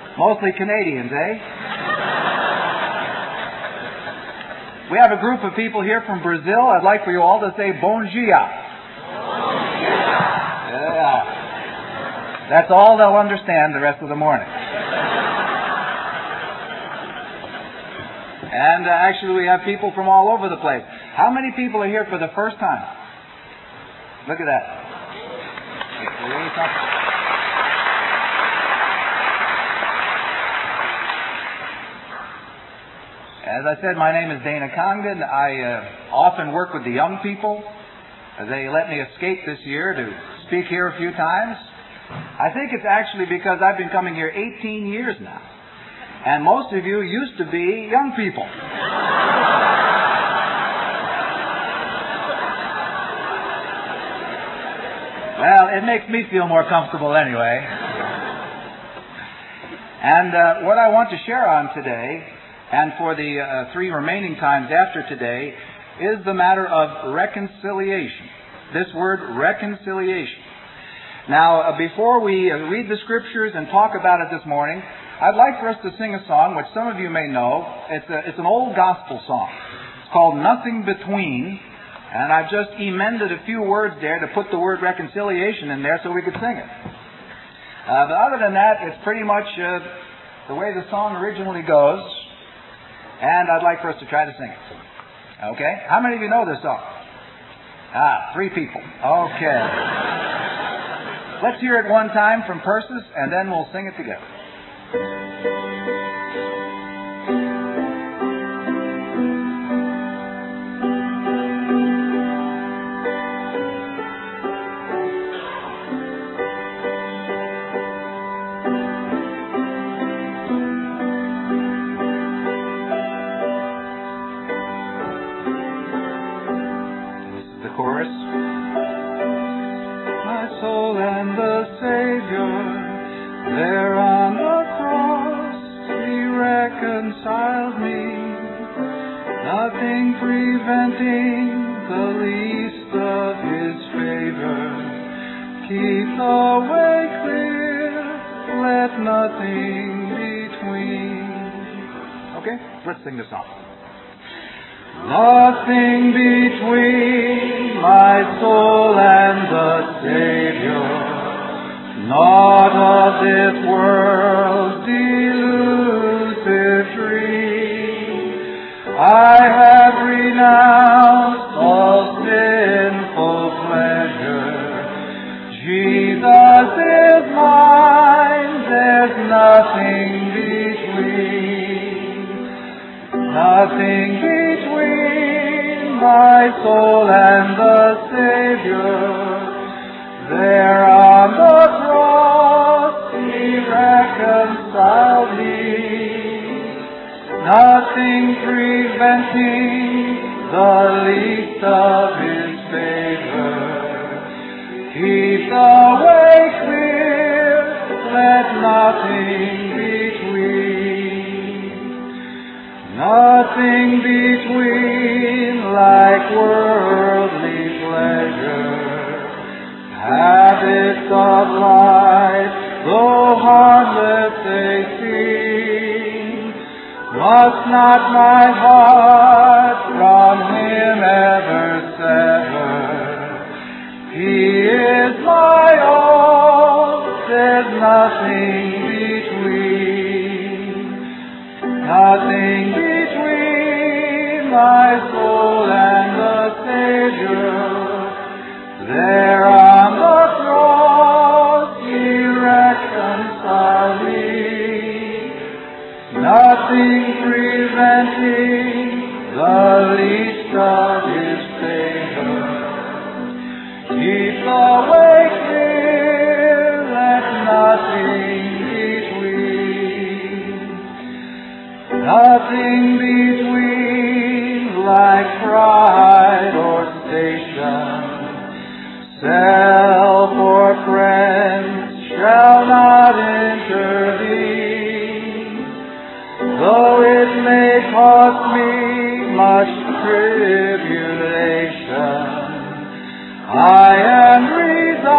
Mostly Canadians, eh? We have a group of people here from Brazil. I'd like for you all to say Bom dia. Yeah. That's all they'll understand the rest of the morning. And actually we have people from all over the place. How many people are here for the first time? Look at that. As I said, my name is Dana Congdon. I often work with the young people. They let me escape this year to speak here a few times. I think it's actually because I've been coming here 18 years now. And most of you used to be young people. Well, it makes me feel more comfortable anyway. And what I want to share on today, and for the 3 remaining times after today, is the matter of reconciliation. This word, reconciliation. Now, before we read the Scriptures and talk about it this morning, I'd like for us to sing a song which some of you may know. It's an old gospel song. It's called Nothing Between, and I've just emended a few words there to put the word reconciliation in there so we could sing it. But other than that, it's pretty much the way the song originally goes, and I'd like for us to try to sing it. Okay? How many of you know this song? 3 people. Okay. Let's hear it one time from Persis, and then we'll sing it together. This is the chorus. My soul and the Savior, there on the cross, He reconciled me, nothing preventing the least of His favor. Keep the way clear, let nothing between. Okay, let's sing the song. Nothing between my soul and the Savior, naught of this world's delusive dream. I have renounced all sinful pleasure. Jesus is mine, there's nothing between. Nothing between my soul and the Savior. There on the cross He reconciled me, nothing preventing the least of His favor. Keep the way clear, let nothing between. Nothing between like worldly pleasure. Habits of life, though harmless they seem, must not my heart from Him ever sever. He is my all, there's nothing between. Nothing between my soul and the Savior. There on the cross He reconciled me, nothing preventing the least of His favor. Keep the way clear, let nothing between. Nothing between like pride or station. Self or friends shall not intervene, though it may cost me much tribulation. I am resolved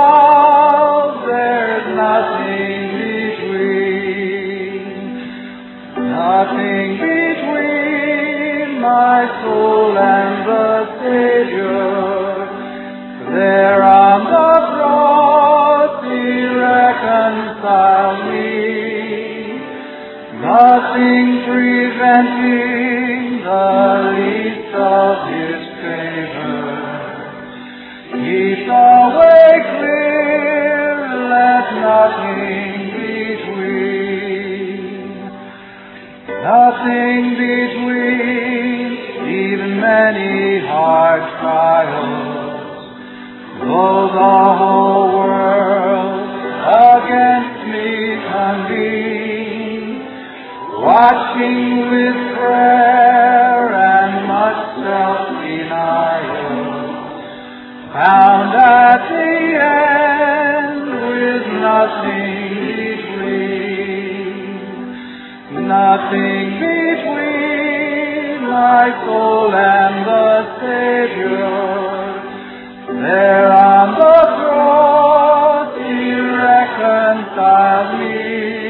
Nothing between my soul and the Savior. There on the cross He reconciled me. Nothing preventing the least of His favor. Keep the way clear, let nothing between. Nothing between, even many hard trials. Though the whole world against me convene, watching with prayer and much self-denial, found at the end with nothing between. Nothing between my soul and the Savior. There on the cross He reconciled me.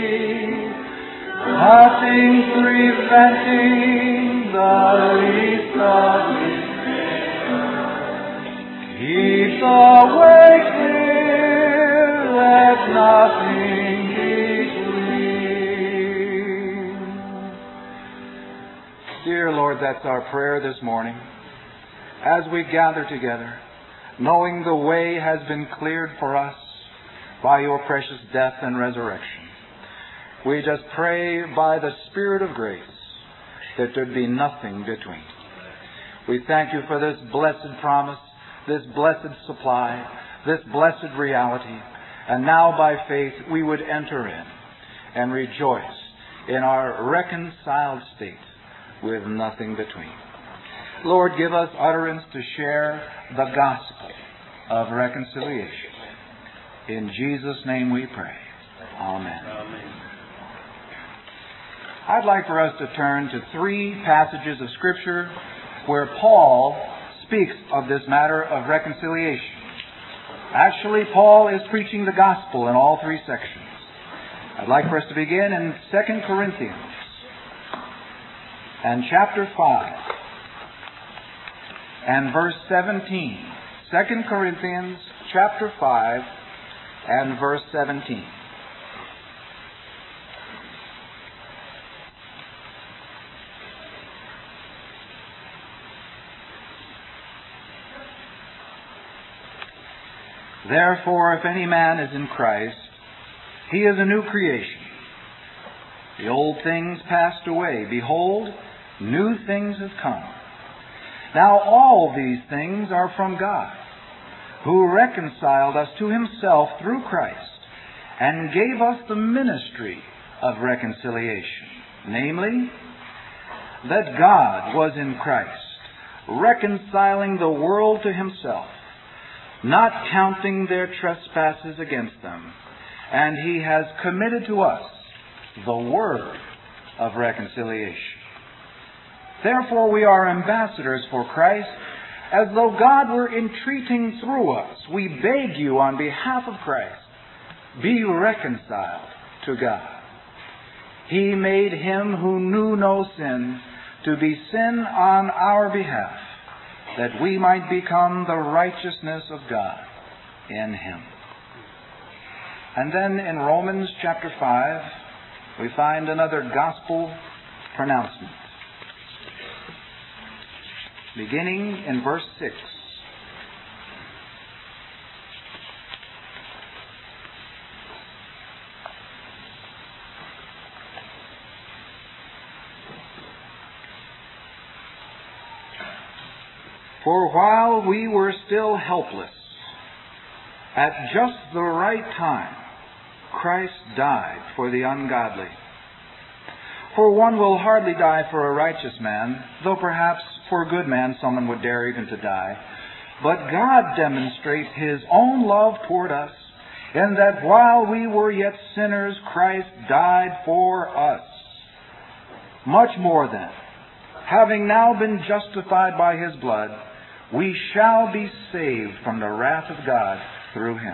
Nothing preventing the least of His favor. Keep the way clear, let nothing between. Dear Lord, that's our prayer this morning. As we gather together, knowing the way has been cleared for us by your precious death and resurrection, we just pray by the Spirit of grace that there'd be nothing between. We thank you for this blessed promise, this blessed supply, this blessed reality, and now by faith we would enter in and rejoice in our reconciled state with nothing between. Lord, give us utterance to share the gospel of reconciliation. In Jesus' name we pray. Amen. Amen. I'd like for us to turn to 3 passages of Scripture where Paul speaks of this matter of reconciliation. Actually, Paul is preaching the gospel in all 3 sections. I'd like for us to begin in 2 Corinthians and chapter 5 and verse 17. 2 Corinthians chapter 5 and verse 17. Therefore, if any man is in Christ, he is a new creation. The old things passed away. Behold, new things have come. Now all these things are from God, who reconciled us to Himself through Christ, and gave us the ministry of reconciliation, namely, that God was in Christ, reconciling the world to Himself, not counting their trespasses against them, and He has committed to us the word of reconciliation. Therefore we are ambassadors for Christ, as though God were entreating through us. We beg you on behalf of Christ, be reconciled to God. He made Him who knew no sin to be sin on our behalf, that we might become the righteousness of God in Him. And then in Romans chapter 5, we find another gospel pronouncement, beginning in verse 6. For while we were still helpless, at just the right time, Christ died for the ungodly. For one will hardly die for a righteous man, though perhaps for a good man someone would dare even to die. But God demonstrates His own love toward us, in that while we were yet sinners, Christ died for us. Much more then, having now been justified by His blood, we shall be saved from the wrath of God through Him.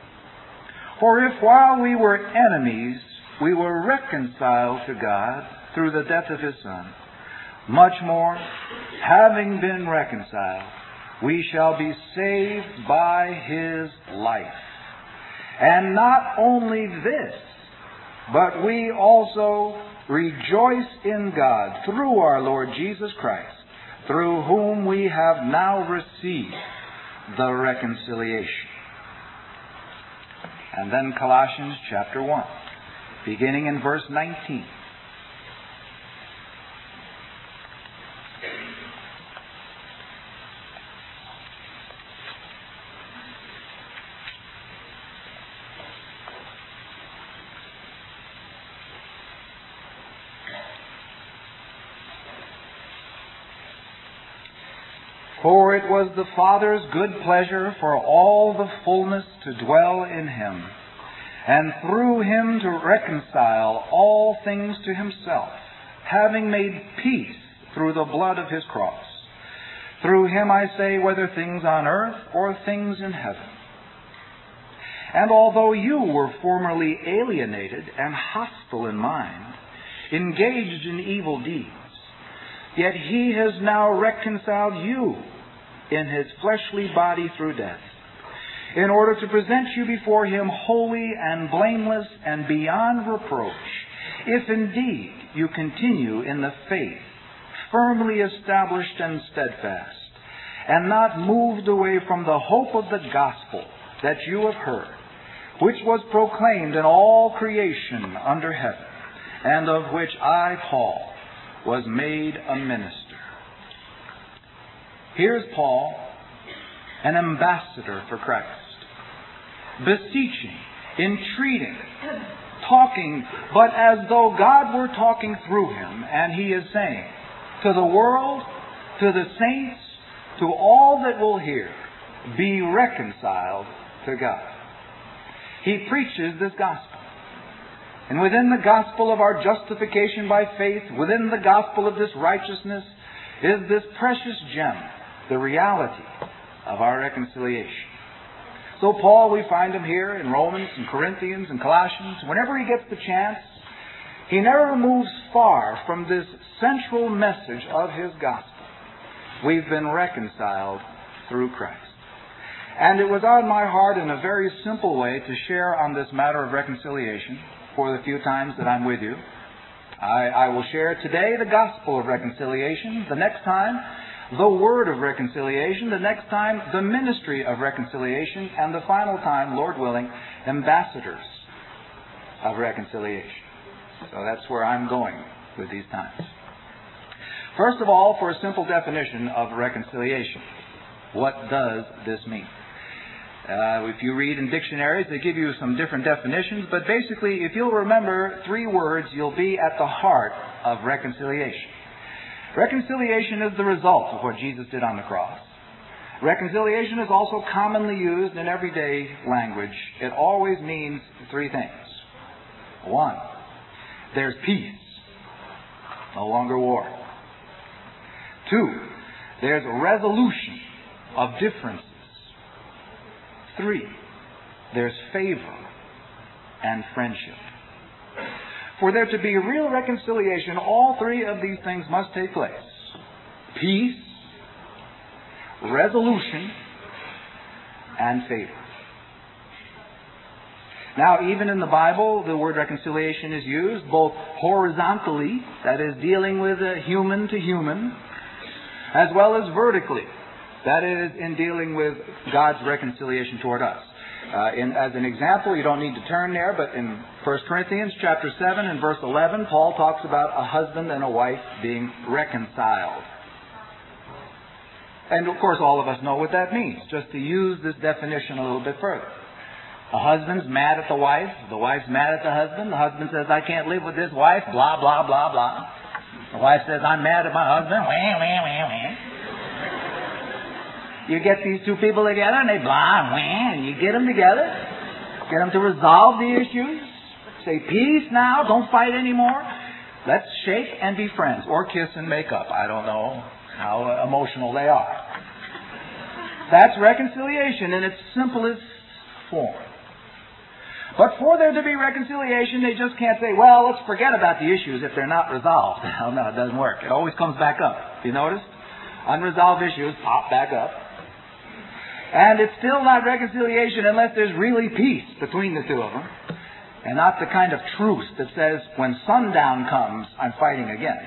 For if while we were enemies, we were reconciled to God through the death of His Son, much more, having been reconciled, we shall be saved by His life. And not only this, but we also rejoice in God through our Lord Jesus Christ, through whom we have now received the reconciliation. And then Colossians chapter 1, beginning in verse 19. For it was the Father's good pleasure for all the fullness to dwell in Him, and through Him to reconcile all things to Himself, having made peace through the blood of His cross. Through Him, I say, whether things on earth or things in heaven. And although you were formerly alienated and hostile in mind, engaged in evil deeds, yet He has now reconciled you in His fleshly body through death, in order to present you before Him holy and blameless and beyond reproach, if indeed you continue in the faith, firmly established and steadfast, and not moved away from the hope of the gospel that you have heard, which was proclaimed in all creation under heaven, and of which I, Paul, was made a minister. Here's Paul, an ambassador for Christ, beseeching, entreating, talking, but as though God were talking through him, and he is saying to the world, to the saints, to all that will hear, be reconciled to God. He preaches this gospel. And within the gospel of our justification by faith, within the gospel of this righteousness, is this precious gem, the reality of our reconciliation. So Paul, we find him here in Romans and Corinthians and Colossians. Whenever he gets the chance, he never moves far from this central message of his gospel. We've been reconciled through Christ. And it was on my heart in a very simple way to share on this matter of reconciliation for the few times that I'm with you. I will share today the gospel of reconciliation, the next time the word of reconciliation, the next time the ministry of reconciliation, and the final time, Lord willing, ambassadors of reconciliation. So that's where I'm going with these times. First of all, for a simple definition of reconciliation, what does this mean? If you read in dictionaries, they give you some different definitions, but basically, if you'll remember 3 words, you'll be at the heart of reconciliation. Reconciliation is the result of what Jesus did on the cross. Reconciliation is also commonly used in everyday language. It always means 3 things. 1, there's peace, no longer war. 2, there's resolution of differences. 3, there's favor and friendship. For there to be real reconciliation, all 3 of these things must take place. Peace, resolution, and favor. Now, even in the Bible, the word reconciliation is used both horizontally, that is, dealing with human to human, as well as vertically, that is, in dealing with God's reconciliation toward us. As an example, you don't need to turn there, but in 1 Corinthians chapter 7 and verse 11, Paul talks about a husband and a wife being reconciled. And of course, all of us know what that means, just to use this definition a little bit further. A husband's mad at the wife's mad at the husband says, I can't live with this wife, blah, blah, blah, blah. The wife says, I'm mad at my husband, wah, wah, wah, wah. You get these 2 people together and they blah, wah, and you get them together, get them to resolve the issues, say peace now, don't fight anymore, let's shake and be friends, or kiss and make up. I don't know how emotional they are. That's reconciliation in its simplest form. But for there to be reconciliation, they just can't say, well, let's forget about the issues if they're not resolved. Oh, no, it doesn't work. It always comes back up. You noticed? Unresolved issues pop back up. And it's still not reconciliation unless there's really peace between the two of them. And not the kind of truce that says, when sundown comes, I'm fighting again.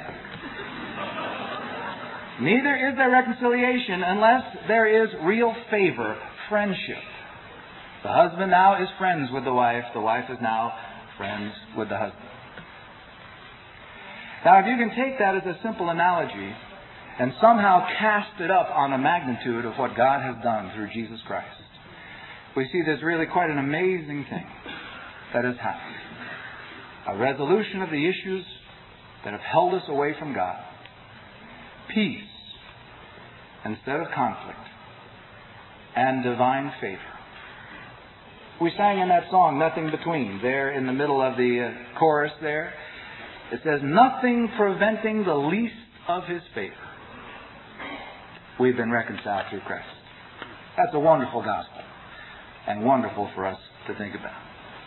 Neither is there reconciliation unless there is real favor, friendship. The husband now is friends with the wife is now friends with the husband. Now, if you can take that as a simple analogy and somehow cast it up on the magnitude of what God has done through Jesus Christ, we see there's really quite an amazing thing that has happened. A resolution of the issues that have held us away from God. Peace instead of conflict. And divine favor. We sang in that song, Nothing Between, there in the middle of the chorus there. It says, nothing preventing the least of His favor. We've been reconciled through Christ. That's a wonderful gospel. And wonderful for us to think about.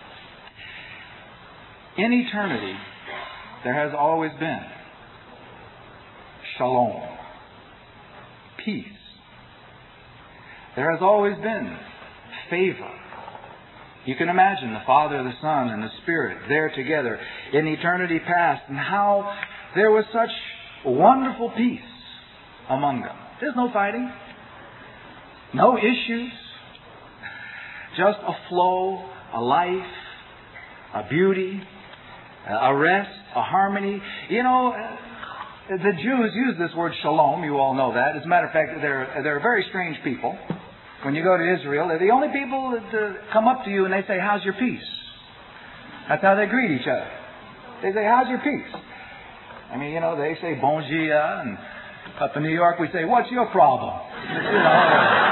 In eternity, there has always been shalom. Peace. There has always been favor. You can imagine the Father, the Son, and the Spirit there together in eternity past, and how there was such wonderful peace among them. There's no fighting, no issues, just a flow, a life, a beauty, a rest, a harmony. You know, the Jews use this word shalom. You all know that. As a matter of fact, they're very strange people. When you go to Israel, they're the only people that come up to you and they say, how's your peace? That's how they greet each other. They say, how's your peace? I mean, you know, they say bon dia, and up in New York we say, what's your problem? You know,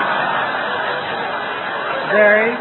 very...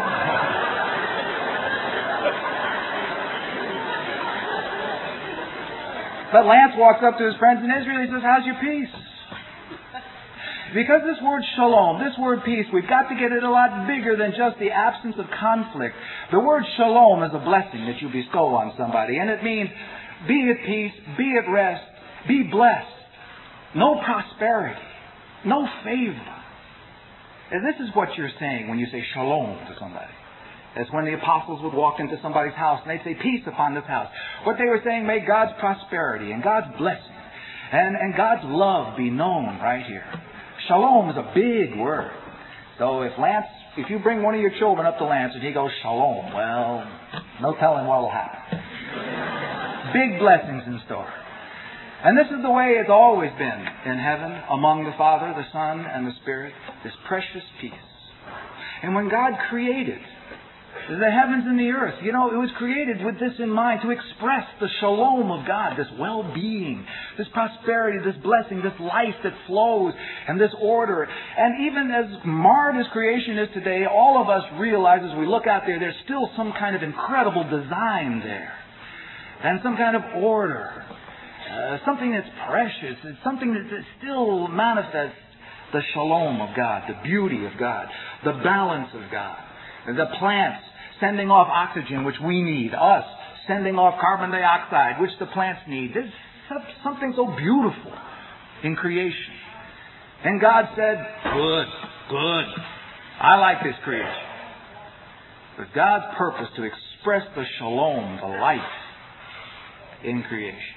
But Lance walks up to his friends in Israel, he says, how's your peace? Because this word shalom, this word peace, we've got to get it a lot bigger than just the absence of conflict. The word shalom is a blessing that you bestow on somebody. And it means be at peace, be at rest, be blessed. No prosperity, no favor. And this is what you're saying when you say shalom to somebody. It's when the apostles would walk into somebody's house and they'd say, peace upon this house. What they were saying, may God's prosperity and God's blessing and God's love be known right here. Shalom is a big word. So if you bring one of your children up to Lance and he goes shalom, well, no telling what will happen. Big blessings in store. And this is the way it's always been in heaven, among the Father, the Son, and the Spirit, this precious peace. And when God created the heavens and the earth, you know, it was created with this in mind, to express the shalom of God, this well-being, this prosperity, this blessing, this life that flows, and this order. And even as marred as creation is today, all of us realize as we look out there, there's still some kind of incredible design there. And some kind of order. Something that's precious. It's something that still manifests the shalom of God, the beauty of God, the balance of God. The plants sending off oxygen, which we need. Us sending off carbon dioxide, which the plants need. There's something so beautiful in creation. And God said, good. I like this creation. But God's purpose to express the shalom, the life in creation.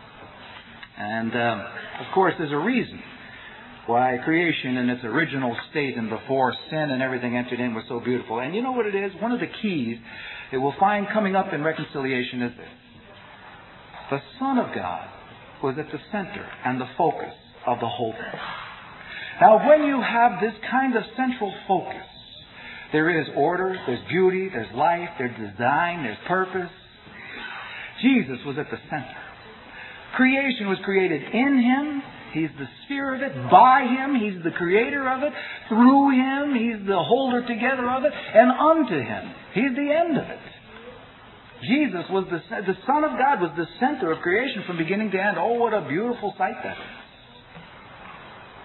And, of course, there's a reason why creation in its original state and before sin and everything entered in was so beautiful. And you know what it is? One of the keys that we'll find coming up in reconciliation is this. The Son of God was at the center and the focus of the whole thing. Now, when you have this kind of central focus, there is order, there's beauty, there's life, there's design, there's purpose. Jesus was at the center. Creation was created in Him. He's the sphere of it. By Him, He's the creator of it. Through Him, He's the holder together of it. And unto Him, He's the end of it. Jesus was the Son of God was the center of creation from beginning to end. Oh, what a beautiful sight that is.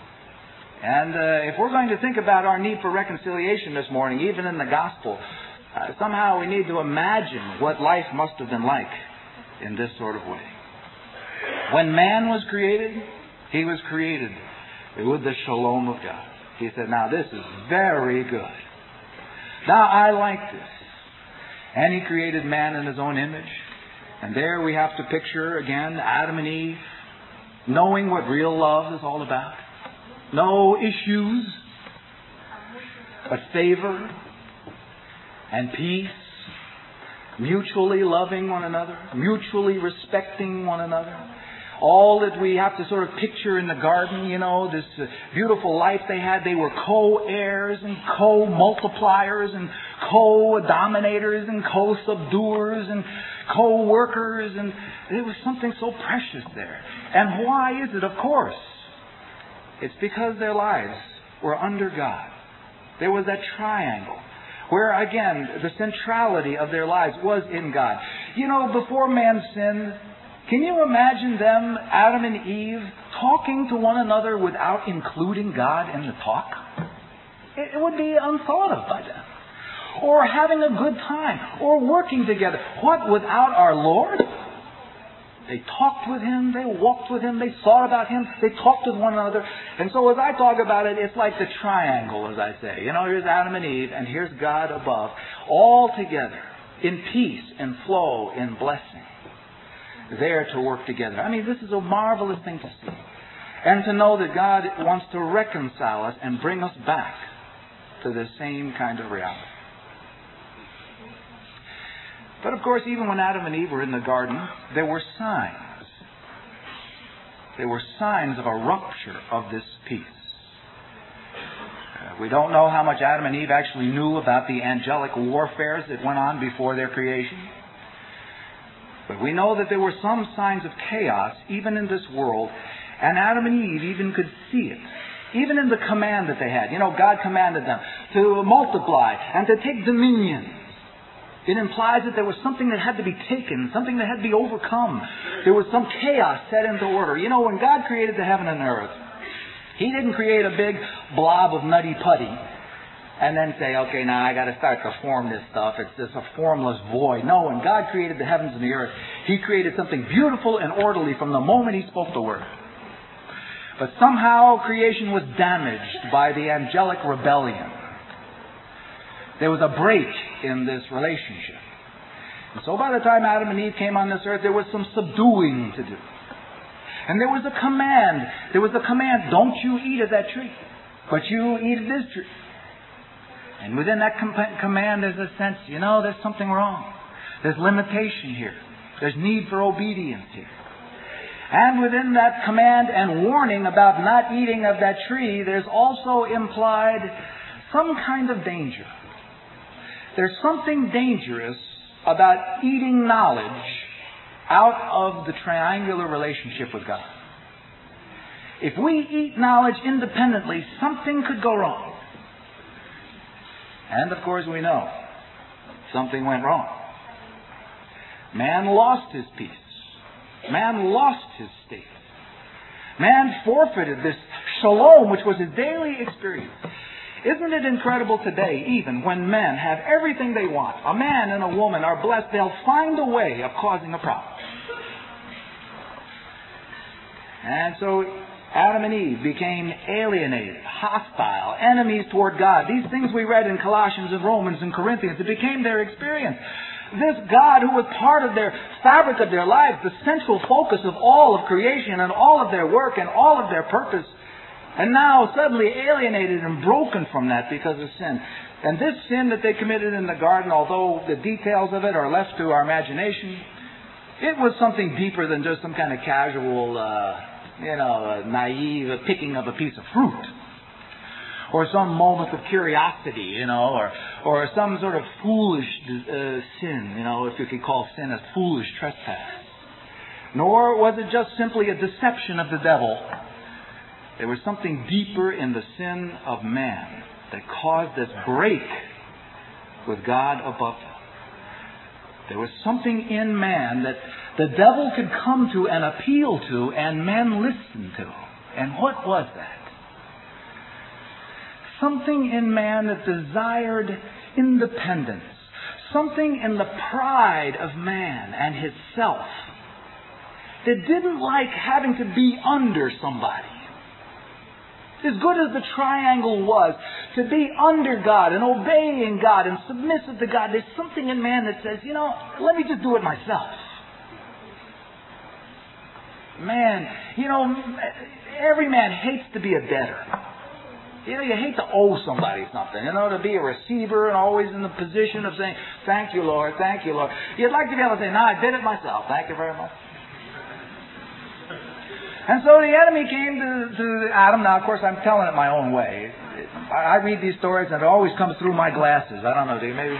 And if we're going to think about our need for reconciliation this morning, even in the gospel, Somehow we need to imagine what life must have been like in this sort of way. When man was created, he was created with the shalom of God. He said, now this is very good. Now I like this. And he created man in his own image. And there we have to picture again Adam and Eve knowing what real love is all about. No issues, but favor and peace, mutually loving one another, mutually respecting one another. All that we have to sort of picture in the garden, this beautiful life they had. They were co-heirs and co-multipliers and co-dominators and co-subduers and co-workers. And there was something so precious there. And why is it? Of course, it's because their lives were under God. There was that triangle where, again, the centrality of their lives was in God. Before man sinned, can you imagine them, Adam and Eve, talking to one another without including God in the talk? It would be unthought of by them. Or having a good time, or working together. What, without our Lord? They talked with Him, they walked with Him, they thought about Him, they talked with one another. And so as I talk about it, it's like the triangle, as I say. Here's Adam and Eve, and here's God above, all together, in peace and flow, in blessing. There to work together. This is a marvelous thing to see. And to know that God wants to reconcile us and bring us back to the same kind of reality. But of course, even when Adam and Eve were in the garden, there were signs. There were signs of a rupture of this peace. We don't know how much Adam and Eve actually knew about the angelic warfares that went on before their creation. But we know that there were some signs of chaos even in this world, and Adam and Eve even could see it. Even in the command that they had. God commanded them to multiply and to take dominion. It implies that there was something that had to be taken, something that had to be overcome. There was some chaos set into order. When God created the heaven and earth, He didn't create a big blob of nutty putty and then say, okay, now I got to start to form this stuff. It's just a formless void. No, when God created the heavens and the earth, He created something beautiful and orderly from the moment He spoke the word. But somehow creation was damaged by the angelic rebellion. There was a break in this relationship. And so by the time Adam and Eve came on this earth, there was some subduing to do. And there was a command. Don't you eat of that tree, but you eat of this tree. And within that command, there's a sense, there's something wrong. There's limitation here. There's need for obedience here. And within that command and warning about not eating of that tree, there's also implied some kind of danger. There's something dangerous about eating knowledge out of the triangular relationship with God. If we eat knowledge independently, something could go wrong. And of course we know something went wrong. Man lost his peace. Man lost his state. Man forfeited this shalom, which was his daily experience. Isn't it incredible today, even when men have everything they want, a man and a woman are blessed, they'll find a way of causing a problem. And so Adam and Eve became alienated, hostile, enemies toward God. These things we read in Colossians and Romans and Corinthians, it became their experience. This God who was part of their fabric of their lives, the central focus of all of creation and all of their work and all of their purpose, and now suddenly alienated and broken from that because of sin. And this sin that they committed in the garden, although the details of it are left to our imagination, it was something deeper than just some kind of casual, naive picking of a piece of fruit. Or some moment of curiosity, or some sort of foolish sin, if you could call sin a foolish trespass. Nor was it just simply a deception of the devil. There was something deeper in the sin of man that caused this break with God above them. There was something in man that the devil could come to and appeal to, and men listened to. And what was that? Something in man that desired independence. something in the pride of man and his self that didn't like having to be under somebody. As good as the triangle was, to be under God and obeying God and submissive to God, there's something in man that says, let me just do it myself. Man, every man hates to be a debtor. You hate to owe somebody something, to be a receiver and always in the position of saying, thank you, Lord, thank you, Lord. You'd like to be able to say, no, I did it myself, thank you very much. And so the enemy came to Adam. Now, of course, I'm telling it my own way. I read these stories and it always comes through my glasses. I don't know, do you maybe?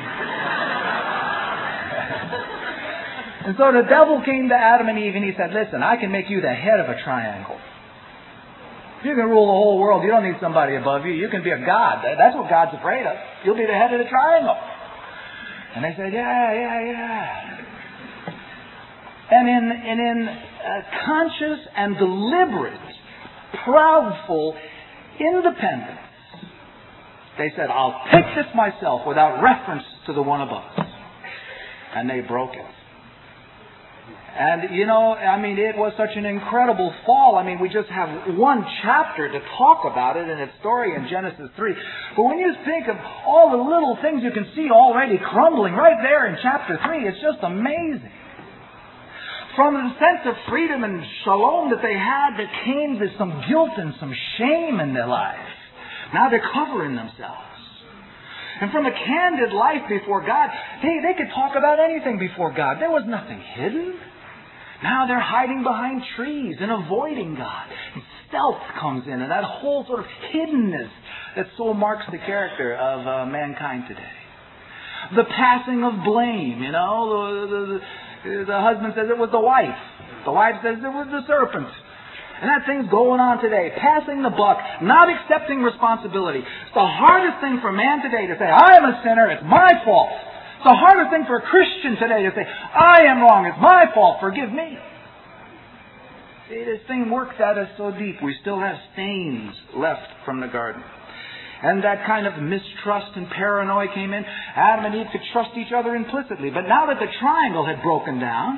And so the devil came to Adam and Eve and he said, listen, I can make you the head of a triangle. You can rule the whole world. You don't need somebody above you. You can be a god. That's what God's afraid of. You'll be the head of the triangle. And they said, yeah. And in conscious and deliberate, proudful independence, they said, I'll take this myself without reference to the one above us. And they broke it. And, it was such an incredible fall. We just have one chapter to talk about it in its story in Genesis 3. But when you think of all the little things you can see already crumbling right there in chapter 3, it's just amazing. From the sense of freedom and shalom that they had, there came to some guilt and some shame in their life. Now they're covering themselves. And from a candid life before God, they could talk about anything before God. There was nothing hidden. Now they're hiding behind trees and avoiding God. And stealth comes in, and that whole sort of hiddenness that so marks the character of mankind today. The passing of blame, the husband says it was the wife. The wife says it was the serpent. And that thing's going on today. Passing the buck, not accepting responsibility. It's the hardest thing for man today to say, I am a sinner, it's my fault. It's the hardest thing for a Christian today to say, I am wrong, it's my fault, forgive me. See, this thing works at us so deep. We still have stains left from the garden. And that kind of mistrust and paranoia came in. Adam and Eve could trust each other implicitly. But now that the triangle had broken down,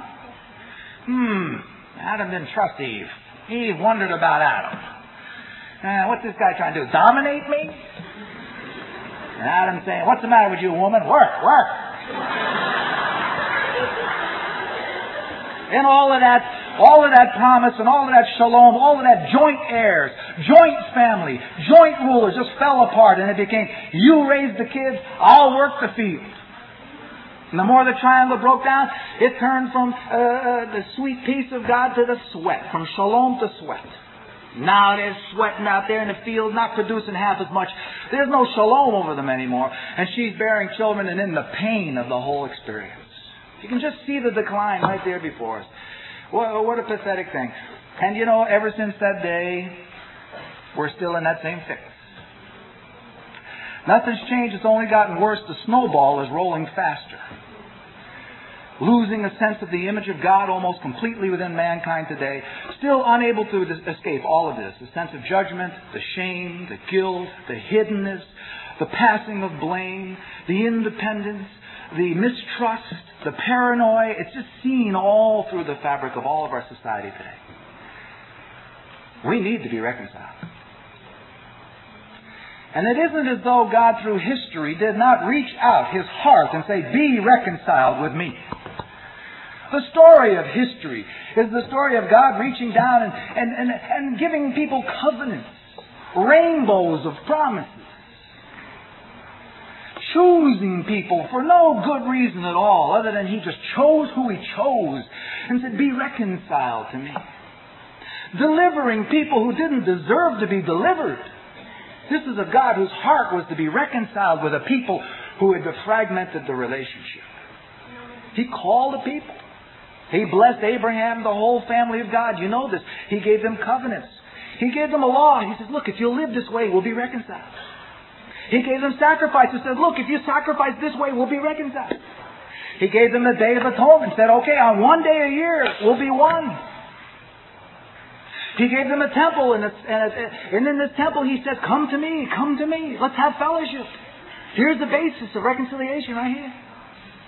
Adam didn't trust Eve. Eve wondered about Adam. What's this guy trying to do? Dominate me? And Adam saying, what's the matter with you, woman? Work. And all of that promise and all of that shalom, all of that joint heirs, joint family, joint rulers just fell apart, and it became, you raise the kids, I'll work the field. And the more the triangle broke down, it turned from the sweet peace of God to the sweat, from shalom to sweat. Now they're sweating out there in the field, not producing half as much. There's no shalom over them anymore, and she's bearing children and in the pain of the whole experience. You can just see the decline right there before us. What a pathetic thing. And ever since that day, we're still in that same fix. Nothing's changed. It's only gotten worse. The snowball is rolling faster. Losing a sense of the image of God almost completely within mankind today. Still unable to escape all of this. The sense of judgment, the shame, the guilt, the hiddenness, the passing of blame, the independence, the mistrust, the paranoia. It's just seen all through the fabric of all of our society today. We need to be reconciled. And it isn't as though God through history did not reach out His heart and say, be reconciled with me. The story of history is the story of God reaching down and giving people covenants, rainbows of promises. Choosing people for no good reason at all, other than He just chose who He chose and said, be reconciled to me. Delivering people who didn't deserve to be delivered. This is a God whose heart was to be reconciled with a people who had fragmented the relationship. He called a people. He blessed Abraham, the whole family of God. You know this. He gave them covenants. He gave them a law. He says, look, if you live this way, we'll be reconciled. He gave them sacrifices. Said, look, if you sacrifice this way, we'll be reconciled. He gave them the Day of Atonement. Said, okay, on one day a year, we'll be one. He gave them a temple, and in this temple He said, come to me, let's have fellowship. Here's the basis of reconciliation right here.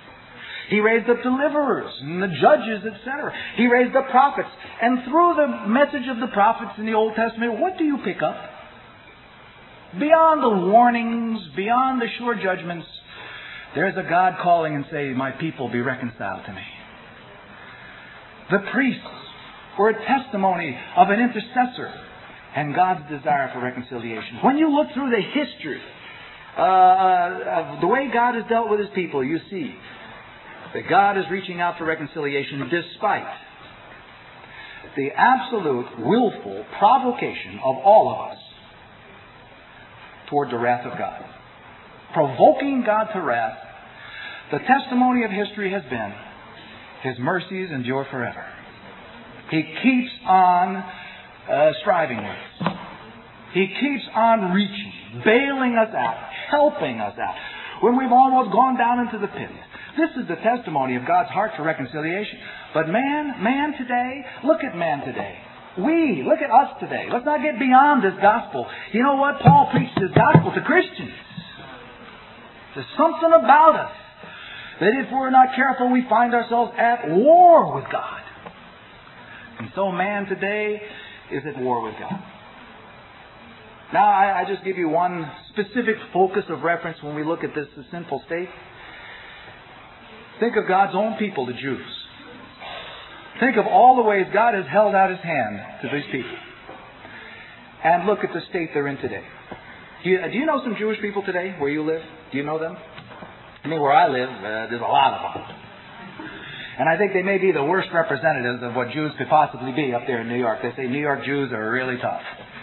He raised up deliverers and the judges, etc. He raised up prophets. And through the message of the prophets in the Old Testament, what do you pick up? Beyond the warnings, beyond the sure judgments, there's a God calling and saying, my people, be reconciled to me. The priests were a testimony of an intercessor and God's desire for reconciliation. When you look through the history of the way God has dealt with His people, you see that God is reaching out for reconciliation despite the absolute willful provocation of all of us toward the wrath of God. Provoking God to wrath, the testimony of history has been His mercies endure forever. He keeps on striving with us. He keeps on reaching, bailing us out, helping us out when we've almost gone down into the pit. This is the testimony of God's heart for reconciliation. But man today, look at man today. Look at us today. Let's not get beyond this gospel. You know what? Paul preached this gospel to Christians. There's something about us that if we're not careful, we find ourselves at war with God. And so man today is at war with God. Now, I just give you one specific focus of reference when we look at this sinful state. Think of God's own people, the Jews. Think of all the ways God has held out His hand to these people. And look at the state they're in today. Do you know some Jewish people today where you live? Do you know them? I mean, where I live, there's a lot of them. And I think they may be the worst representatives of what Jews could possibly be up there in New York. They say New York Jews are really tough.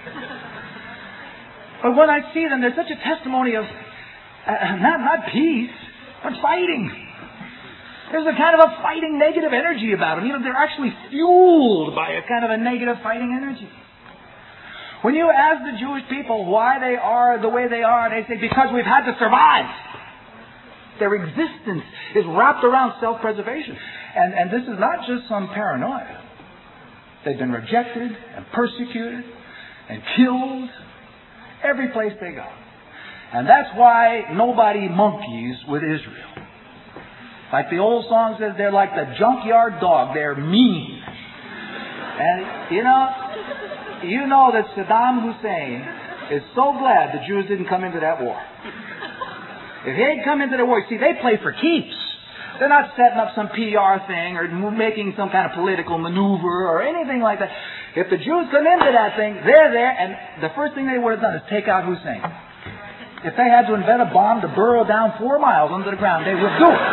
But when I see them, there's such a testimony of not peace, but fighting. There's a kind of a fighting negative energy about them. You know, they're actually fueled by a kind of a negative fighting energy. When you ask the Jewish people why they are the way they are, they say, because we've had to survive. Their existence is wrapped around self-preservation. And this is not just some paranoia. They've been rejected and persecuted and killed every place they go. And that's why nobody monkeys with Israel. Like the old song says, they're like the junkyard dog. They're mean. And you know that Saddam Hussein is so glad the Jews didn't come into that war. If he had come into the war, see, they play for keeps. They're not setting up some PR thing or making some kind of political maneuver or anything like that. If the Jews come into that thing, they're there, and the first thing they would have done is take out Hussein. If they had to invent a bomb to burrow down 4 miles under the ground, they would do it.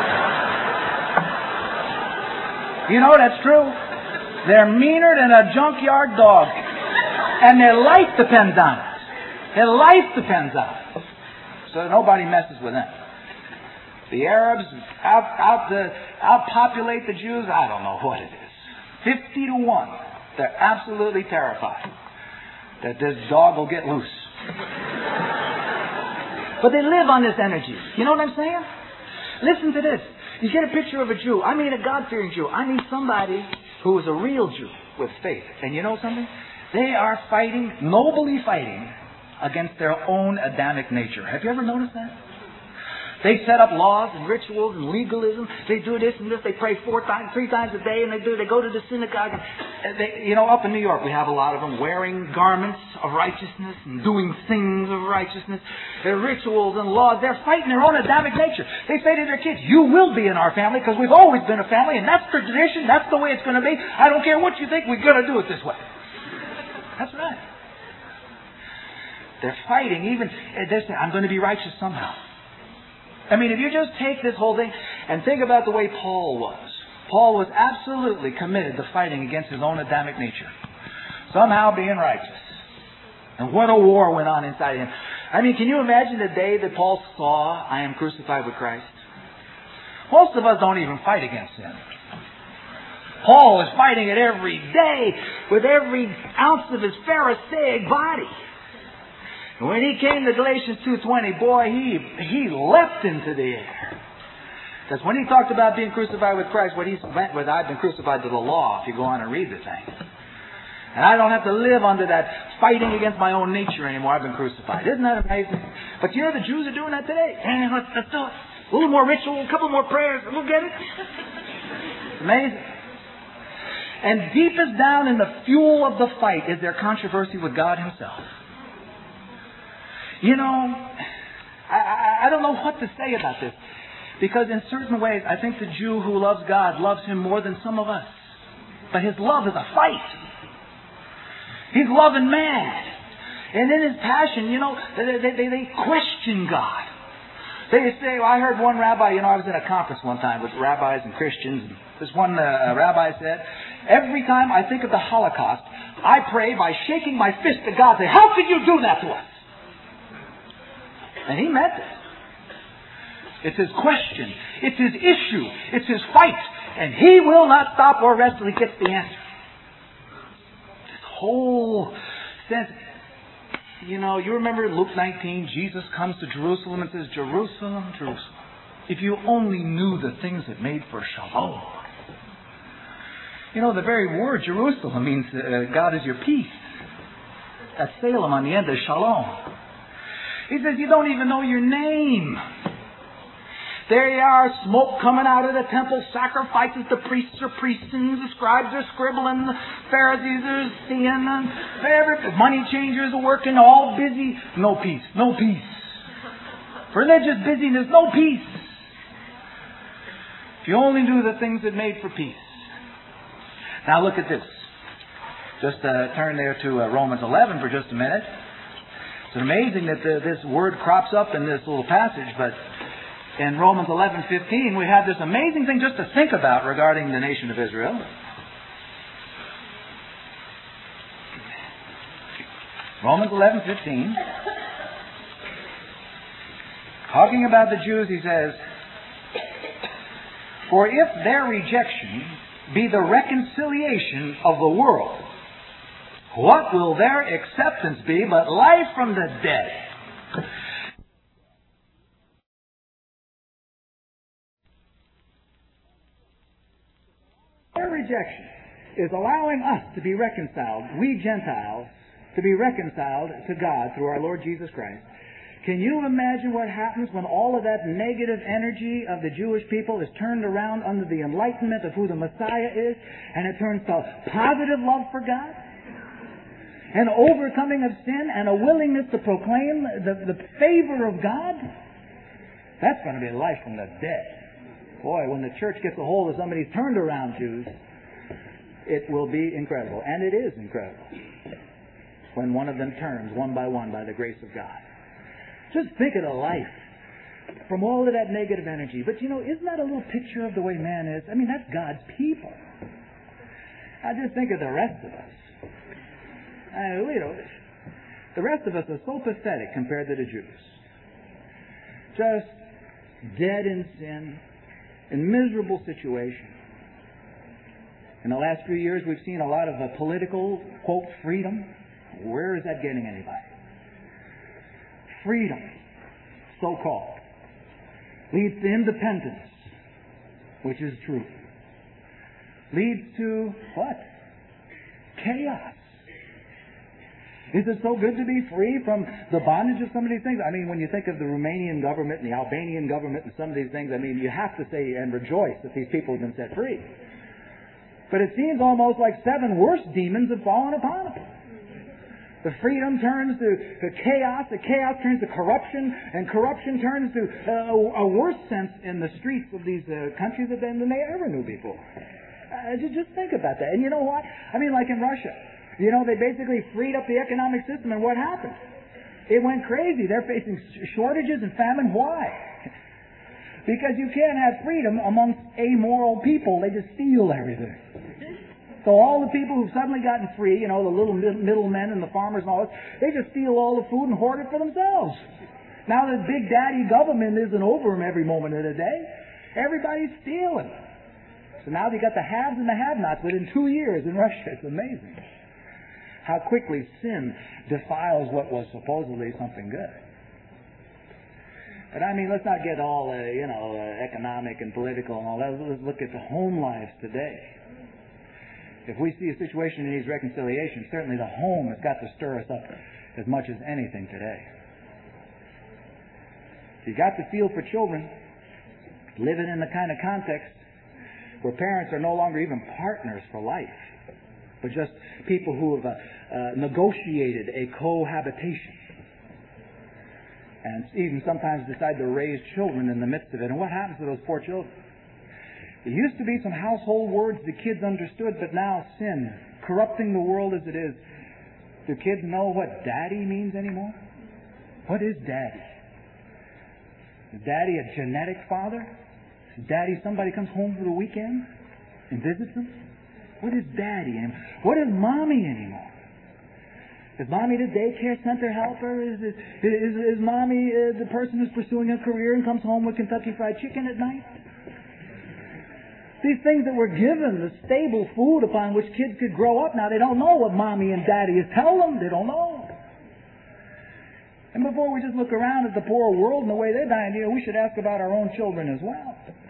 You know that's true. They're meaner than a junkyard dog. And their life depends on it. Their life depends on it. So nobody messes with them. The Arabs outpopulate the Jews. I don't know what it is. 50-1. They're absolutely terrified that this dog will get loose. But they live on this energy. You know what I'm saying? Listen to this. You get a picture of a Jew. I mean a God-fearing Jew. I mean somebody who is a real Jew with faith. And you know something? They are fighting, nobly fighting, against their own Adamic nature. Have you ever noticed that? They set up laws and rituals and legalism. They do this and this. They pray 3 times a day, and they go to the synagogue. And up in New York, we have a lot of them wearing garments of righteousness and doing things of righteousness. Their rituals and laws. They're fighting their own Adamic nature. They say to their kids, "You will be in our family because we've always been a family, and that's the tradition. That's the way it's going to be. I don't care what you think. We're going to do it this way." That's right. They're fighting. Even they say, "I'm going to be righteous somehow." I mean, if you just take this whole thing and think about the way Paul was. Paul was absolutely committed to fighting against his own Adamic nature. Somehow being righteous. And what a war went on inside him. I mean, can you imagine the day that Paul saw, "I am crucified with Christ"? Most of us don't even fight against sin. Paul is fighting it every day with every ounce of his Pharisaic body. When he came to Galatians 2:20, boy, he leapt into the air. Because when he talked about being crucified with Christ, what he meant was, I've been crucified to the law, if you go on and read the thing. And I don't have to live under that fighting against my own nature anymore. I've been crucified. Isn't that amazing? But you know, the Jews are doing that today. And let's do it. A little more ritual, a couple more prayers, we'll get it. It's amazing. And deepest down in the fuel of the fight is their controversy with God Himself. You know, I don't know what to say about this. Because in certain ways, I think the Jew who loves God loves Him more than some of us. But his love is a fight. He's loving mad. And in his passion, you know, they question God. They say, well, I heard one rabbi, I was in a conference one time with rabbis and Christians. And this one rabbi said, every time I think of the Holocaust, I pray by shaking my fist at God, say, how could you do that to us? And he meant it. It's his question. It's his issue. It's his fight. And he will not stop or rest till he gets the answer. This whole sense. You remember Luke 19, Jesus comes to Jerusalem and says, Jerusalem, Jerusalem, if you only knew the things that made for shalom. The very word Jerusalem means God is your peace. That's Salem on the end of shalom. He says, you don't even know your name. There you are, smoke coming out of the temple, sacrifices, the priests are preaching, the scribes are scribbling, the Pharisees are seeing, the money changers are working, all busy. No peace, no peace. Religious busyness, no peace. If you only knew the things that made for peace. Now look at this. Just turn there to Romans 11 for just a minute. It's amazing that this word crops up in this little passage, but in Romans 11:15, we have this amazing thing just to think about regarding the nation of Israel. Romans 11:15. Talking about the Jews, he says, for if their rejection be the reconciliation of the world, what will their acceptance be but life from the dead? Their rejection is allowing us to be reconciled, we Gentiles, to be reconciled to God through our Lord Jesus Christ. Can you imagine what happens when all of that negative energy of the Jewish people is turned around under the enlightenment of who the Messiah is, and it turns to positive love for God? An overcoming of sin and a willingness to proclaim the favor of God? That's going to be life from the dead. Boy, when the church gets a hold of some of these turned around Jews, it will be incredible. And it is incredible. When one of them turns one by the grace of God. Just think of the life from all of that negative energy. But isn't that a little picture of the way man is? That's God's people. I just think of the rest of us. The rest of us are so pathetic compared to the Jews. Just dead in sin, in miserable situation. In the last few years, we've seen a lot of political, quote, freedom. Where is that getting anybody? Freedom, so-called, leads to independence, which is true. Leads to what? Chaos. Is it so good to be free from the bondage of some of these things? When you think of the Romanian government and the Albanian government and some of these things, you have to say and rejoice that these people have been set free. But it seems almost like 7 worse demons have fallen upon them. The freedom turns to chaos, the chaos turns to corruption, and corruption turns to a worse sense in the streets of these countries than they ever knew before. Just think about that. And you know what? Like in Russia. They basically freed up the economic system, and what happened? It went crazy. They're facing shortages and famine. Why? Because you can't have freedom amongst amoral people. They just steal everything. So all the people who've suddenly gotten free, the little middlemen and the farmers and all this, they just steal all the food and hoard it for themselves. Now that big daddy government isn't over them every moment of the day, everybody's stealing. So now they got the haves and the have-nots within 2 years in Russia. It's amazing how quickly sin defiles what was supposedly something good. But let's not get all, economic and political and all that. Let's look at the home lives today. If we see a situation that needs reconciliation, certainly the home has got to stir us up as much as anything today. You got to feel for children. living in the kind of context where parents are no longer even partners for life, but just people who have negotiated a cohabitation. And even sometimes decide to raise children in the midst of it. And what happens to those poor children? There used to be some household words the kids understood, but now sin, corrupting the world as it is. Do kids know what daddy means anymore? What is daddy? Is daddy a genetic father? Is daddy somebody comes home for the weekend and visits them? What is daddy anymore? What is mommy anymore? Is mommy the daycare center helper? Is mommy the person who's pursuing a career and comes home with Kentucky Fried Chicken at night? These things that were given, the stable food upon which kids could grow up, now they don't know what mommy and daddy is. Tell them, they don't know. And before we just look around at the poor world and the way they're dying, we should ask about our own children as well.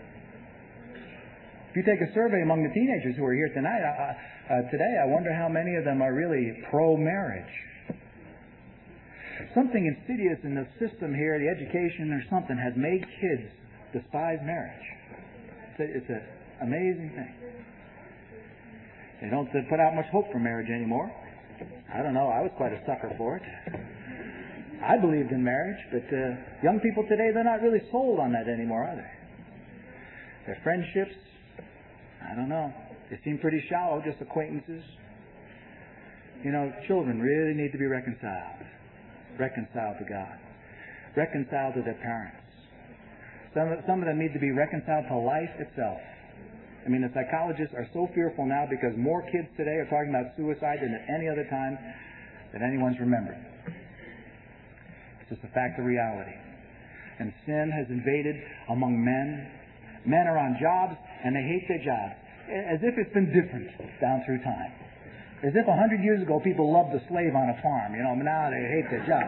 If you take a survey among the teenagers who are here today, I wonder how many of them are really pro-marriage. Something insidious in the system here, the education or something, has made kids despise marriage. It's an amazing thing. They don't put out much hope for marriage anymore. I don't know, I was quite a sucker for it. I believed in marriage, but young people today, they're not really sold on that anymore, are they? Their friendships, I don't know. They seem pretty shallow, just acquaintances. Children really need to be reconciled. Reconciled to God. Reconciled to their parents. Some of them need to be reconciled to life itself. I mean, the psychologists are so fearful now because more kids today are talking about suicide than at any other time that anyone's remembered. It's just a fact of reality. And sin has invaded among men. Men are on jobs and they hate their jobs. As if it's been different down through time. As if 100 years ago people loved the slave on a farm. Now they hate their job.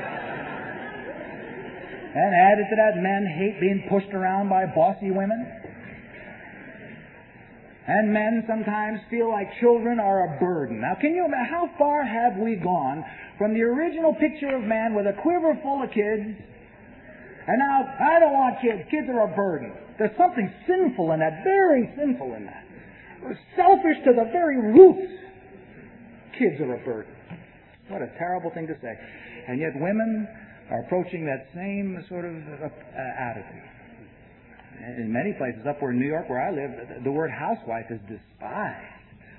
And added to that, men hate being pushed around by bossy women. And men sometimes feel like children are a burden. Now, can you imagine how far have we gone from the original picture of man with a quiver full of kids, and now, I don't want kids. Kids are a burden. There's something sinful in that, very sinful in that. Selfish to the very roots. Kids are a burden. What a terrible thing to say. And yet women are approaching that same sort of attitude. In many places, up where in New York where I live, the word housewife is despised.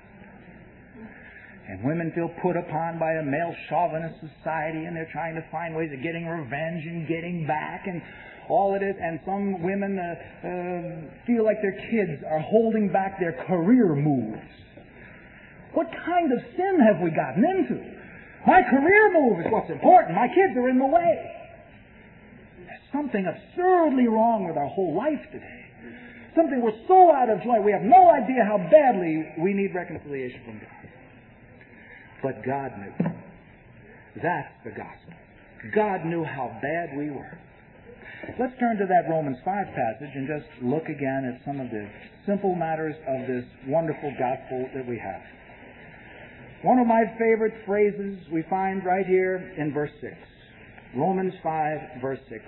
And women feel put upon by a male chauvinist society, and they're trying to find ways of getting revenge and getting back and all it is. And some women feel like their kids are holding back their career moves. What kind of sin have we gotten into? My career move is what's important. My kids are in the way. There's something absurdly wrong with our whole life today. Something we're so out of joint. We have no idea how badly we need reconciliation from God. But God knew. That's the gospel. God knew how bad we were. Let's turn to that Romans 5 passage and just look again at some of the simple matters of this wonderful gospel that we have. One of my favorite phrases we find right here in verse 6. Romans 5, verse 6.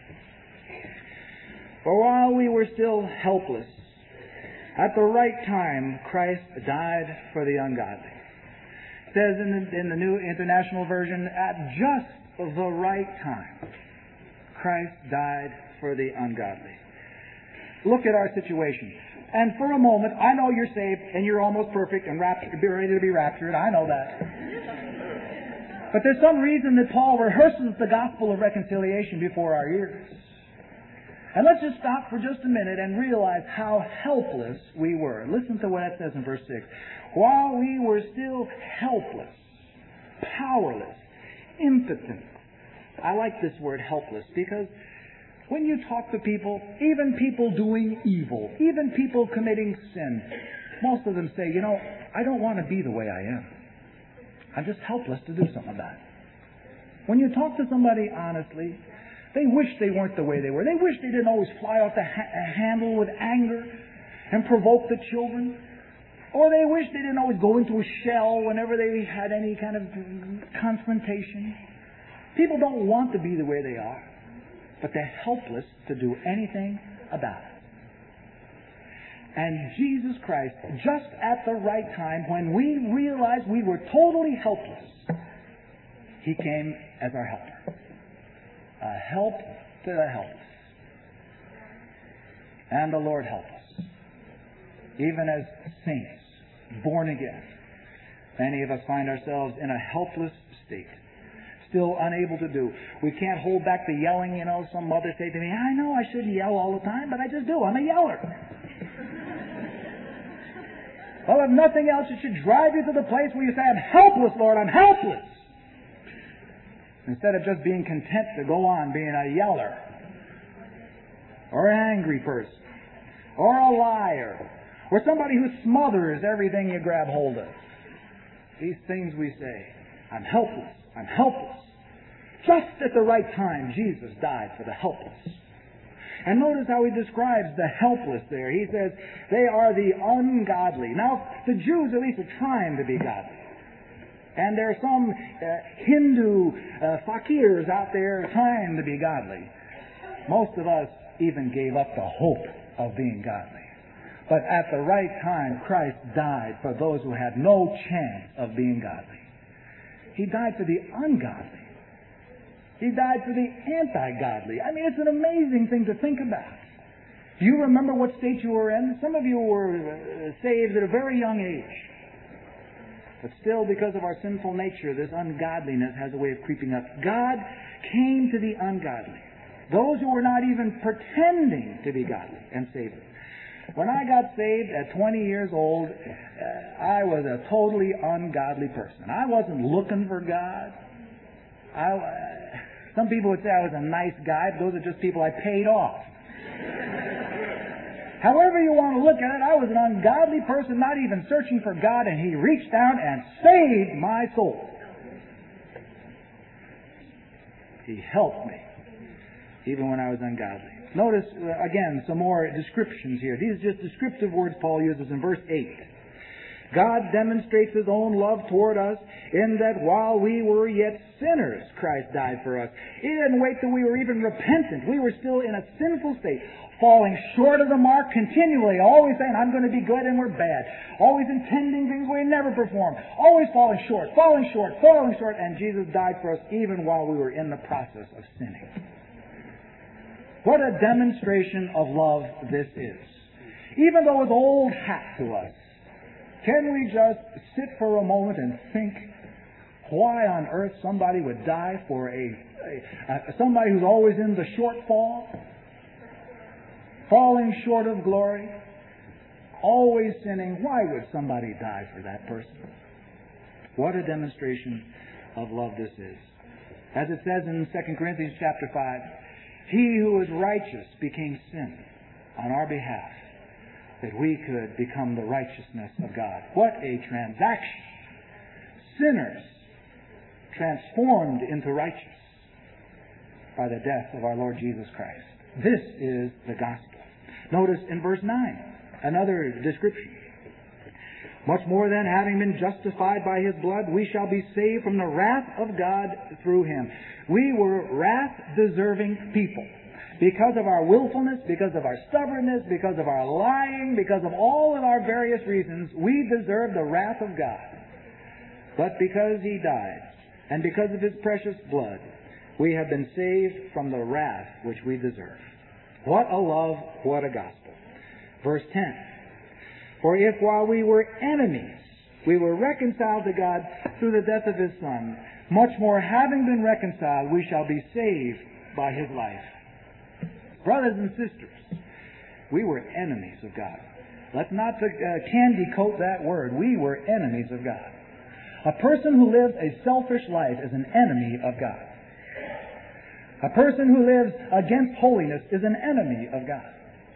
For while we were still helpless, at the right time Christ died for the ungodly. It says in the New International Version, at just the right time, Christ died for the ungodly. Look at our situation. And for a moment, I know you're saved and you're almost perfect and ready to be raptured. I know that. But there's some reason that Paul rehearses the gospel of reconciliation before our ears. And let's just stop for just a minute and realize how helpless we were. Listen to what it says in verse 6. While we were still helpless, powerless, impotent. I like this word helpless because when you talk to people, even people doing evil, even people committing sin, most of them say, I don't want to be the way I am. I'm just helpless to do something about it. When you talk to somebody honestly, they wish they weren't the way they were. They wish they didn't always fly off the handle with anger and provoke the children. Or they wish they didn't always go into a shell whenever they had any kind of confrontation. People don't want to be the way they are, but they're helpless to do anything about it. And Jesus Christ, just at the right time, when we realized we were totally helpless, He came as our helper. A help to the helpless. And the Lord help us. Even as saints, born again, many of us find ourselves in a helpless state. Still unable to do. We can't hold back the yelling. Some mothers say to me, I know I shouldn't yell all the time, but I just do. I'm a yeller. Well, if nothing else, it should drive you to the place where you say, I'm helpless, Lord, I'm helpless. Instead of just being content to go on being a yeller, or an angry person, or a liar, or somebody who smothers everything you grab hold of. These things we say, I'm helpless, I'm helpless. Just at the right time, Jesus died for the helpless. And notice how He describes the helpless there. He says, they are the ungodly. Now, the Jews at least are trying to be godly. And there are some Hindu fakirs out there trying to be godly. Most of us even gave up the hope of being godly. But at the right time, Christ died for those who had no chance of being godly. He died for the ungodly. He died for the anti-godly. I mean, it's an amazing thing to think about. Do you remember what state you were in? Some of you were saved at a very young age. But still, because of our sinful nature, this ungodliness has a way of creeping up. God came to the ungodly. Those who were not even pretending to be godly, and saved them. When I got saved at 20 years old, I was a totally ungodly person. I wasn't looking for God. Some people would say I was a nice guy, but those are just people I paid off. However you want to look at it, I was an ungodly person, not even searching for God, and He reached down and saved my soul. He helped me, even when I was ungodly. Notice, again, some more descriptions here. These are just descriptive words Paul uses in verse 8. God demonstrates His own love toward us in that while we were yet sinners, Christ died for us. He didn't wait till we were even repentant. We were still in a sinful state, falling short of the mark continually, always saying, I'm going to be good, and we're bad. Always intending things we never perform. Always falling short, and Jesus died for us even while we were in the process of sinning. What a demonstration of love this is. Even though it's old hat to us, can we just sit for a moment and think why on earth somebody would die for somebody who's always in the shortfall, falling short of glory, always sinning? Why would somebody die for that person? What a demonstration of love this is. As it says in 2 Corinthians chapter 5, He who is righteous became sin on our behalf, that we could become the righteousness of God. What a transaction! Sinners transformed into righteous by the death of our Lord Jesus Christ. This is the gospel. Notice in verse 9, another description. Much more than, having been justified by His blood, we shall be saved from the wrath of God through Him. We were wrath-deserving people. Because of our willfulness, because of our stubbornness, because of our lying, because of all of our various reasons, we deserve the wrath of God. But because He died, and because of His precious blood, we have been saved from the wrath which we deserve. What a love, what a gospel. Verse 10. For if while we were enemies, we were reconciled to God through the death of His Son, much more having been reconciled, we shall be saved by His life. Brothers and sisters, we were enemies of God. Let's not candy coat that word. We were enemies of God. A person who lives a selfish life is an enemy of God. A person who lives against holiness is an enemy of God.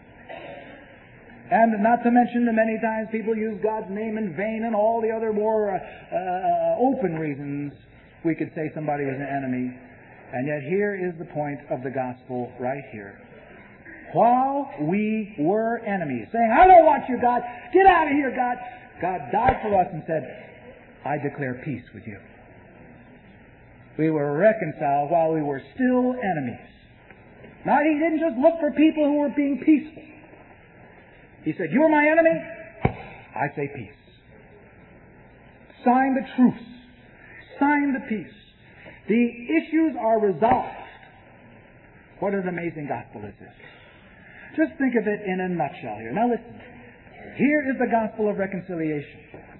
And not to mention the many times people use God's name in vain and all the other more open reasons we could say somebody was an enemy. And yet here is the point of the gospel right here. While we were enemies, saying, I don't want you, God. Get out of here, God. God died for us and said, I declare peace with you. We were reconciled while we were still enemies. Now, He didn't just look for people who were being peaceful. He said, "You are my enemy. I say peace." Sign the truce. Sign the peace. The issues are resolved. What an amazing gospel this is. Just think of it in a nutshell here. Now listen. Here is the gospel of reconciliation.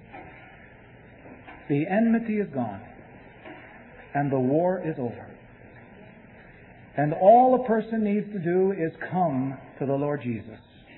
The enmity is gone. And the war is over. And all a person needs to do is come to the Lord Jesus.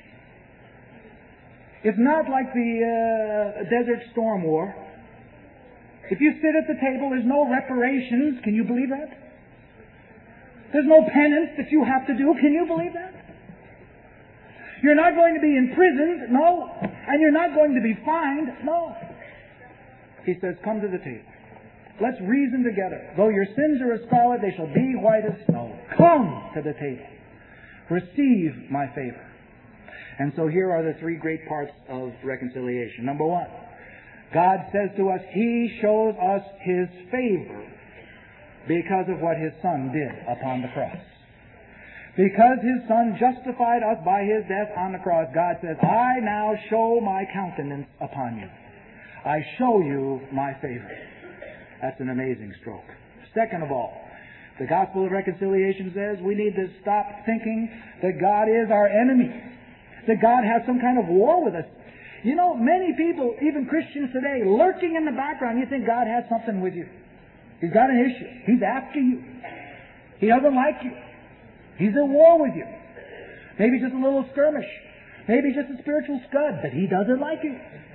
It's not like the Desert Storm War. If you sit at the table, there's no reparations. Can you believe that? There's no penance that you have to do. Can you believe that? You're not going to be imprisoned. No. And you're not going to be fined. No. He says, come to the table. Let's reason together. Though your sins are as scarlet, they shall be white as snow. Come to the table. Receive my favor. And so here are the three great parts of reconciliation. Number one, God says to us, He shows us His favor because of what His Son did upon the cross. Because His Son justified us by His death on the cross, God says, I now show my countenance upon you. I show you my favor. That's an amazing stroke. Second of all, the gospel of reconciliation says we need to stop thinking that God is our enemy, that God has some kind of war with us. You know, many people, even Christians today, lurking in the background, you think God has something with you. He's got an issue. He's after you. He doesn't like you. He's at war with you. Maybe just a little skirmish. Maybe just a spiritual scud, but He doesn't like you.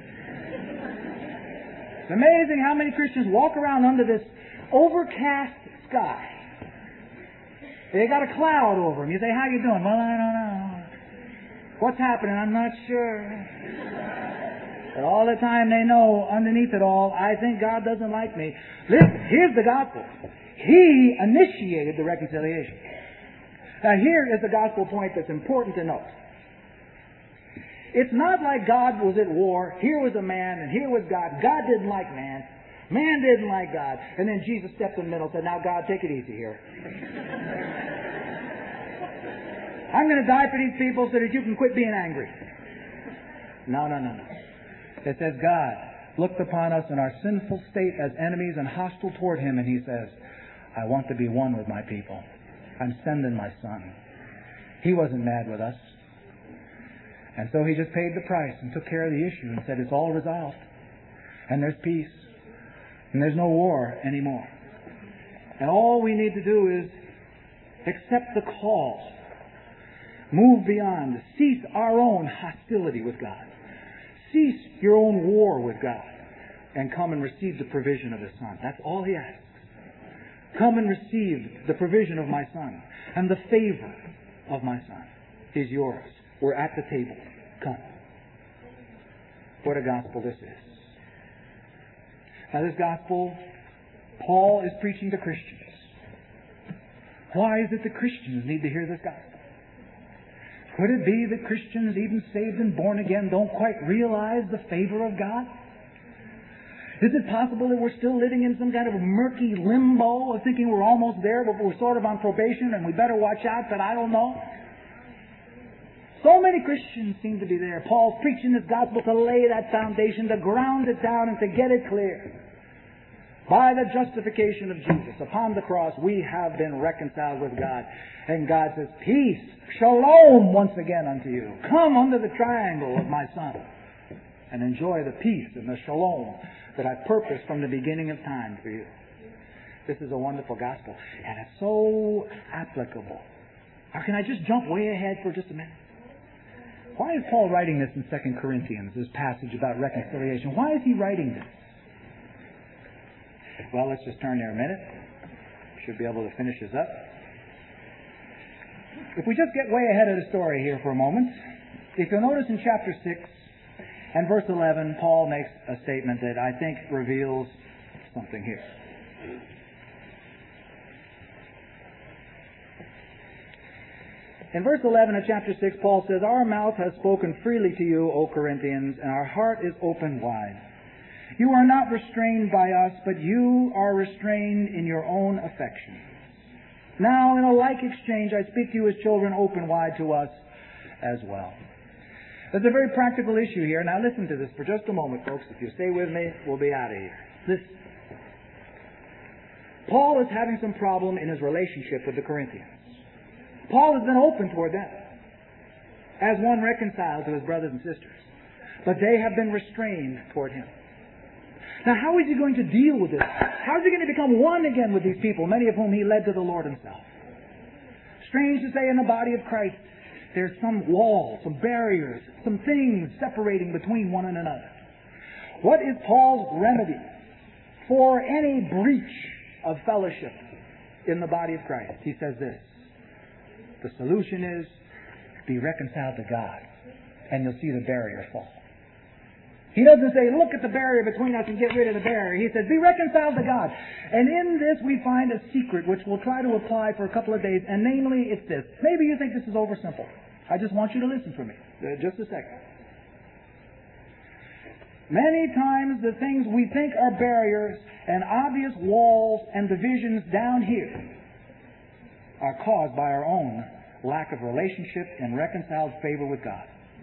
It's amazing how many Christians walk around under this overcast sky. They got a cloud over them. You say, how you doing? Well, I don't know. What's happening? I'm not sure. But all the time they know underneath it all, I think God doesn't like me. Listen, here's the gospel. He initiated the reconciliation. Now here is the gospel point that's important to note. It's not like God was at war. Here was a man and here was God. God didn't like man. Man didn't like God. And then Jesus stepped in the middle and said, now God, take it easy here. I'm going to die for these people so that you can quit being angry. No. It says God looked upon us in our sinful state as enemies and hostile toward Him, and He says, I want to be one with my people. I'm sending my Son. He wasn't mad with us. And so He just paid the price and took care of the issue and said it's all resolved. And there's peace. And there's no war anymore. And all we need to do is accept the call. Move beyond. Cease our own hostility with God. Cease your own war with God. And come and receive the provision of His Son. That's all He asks. Come and receive the provision of my Son. And the favor of my Son is yours. We're at the table. Come. What a gospel this is. Now this gospel, Paul is preaching to Christians. Why is it that Christians need to hear this gospel? Could it be that Christians, even saved and born again, don't quite realize the favor of God? Is it possible that we're still living in some kind of a murky limbo of thinking we're almost there, but we're sort of on probation and we better watch out, but I don't know? So many Christians seem to be there. Paul's preaching this gospel to lay that foundation, to ground it down and to get it clear. By the justification of Jesus upon the cross, we have been reconciled with God. And God says, peace, shalom once again unto you. Come under the triangle of my Son and enjoy the peace and the shalom that I've purposed from the beginning of time for you. This is a wonderful gospel. And it's so applicable. Now, can I just jump way ahead for just a minute? Why is Paul writing this in 2 Corinthians, this passage about reconciliation? Why is he writing this? Well, let's just turn there a minute. Should be able to finish this up. If we just get way ahead of the story here for a moment, if you'll notice in chapter 6 and verse 11, Paul makes a statement that I think reveals something here. In verse 11 of chapter 6, Paul says, our mouth has spoken freely to you, O Corinthians, and our heart is open wide. You are not restrained by us, but you are restrained in your own affections. Now, in a like exchange, I speak to you as children, open wide to us as well. There's a very practical issue here. Now listen to this for just a moment, folks. If you stay with me, we'll be out of here. Listen. Paul is having some problem in his relationship with the Corinthians. Paul has been open toward them as one reconciled to his brothers and sisters. But they have been restrained toward him. Now, how is he going to deal with this? How is he going to become one again with these people, many of whom he led to the Lord himself? Strange to say, in the body of Christ, there's some walls, some barriers, some things separating between one and another. What is Paul's remedy for any breach of fellowship in the body of Christ? He says this: the solution is be reconciled to God, and you'll see the barrier fall. He doesn't say, look at the barrier between us and get rid of the barrier. He says, be reconciled to God. And in this we find a secret which we'll try to apply for a couple of days, and namely it's this. Maybe you think this is oversimple. I just want you to listen for me. Just a second. Many times the things we think are barriers and obvious walls and divisions down here are caused by our own lack of relationship and reconciled favor with God.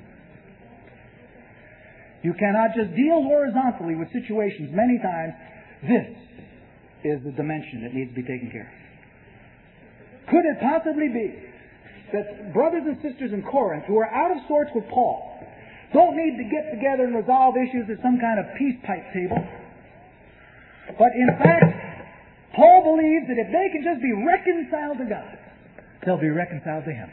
You cannot just deal horizontally with situations. Many times, this is the dimension that needs to be taken care of. Could it possibly be that brothers and sisters in Corinth who are out of sorts with Paul don't need to get together and resolve issues at some kind of peace pipe table? But in fact, Paul believes that if they can just be reconciled to God, they'll be reconciled to Him.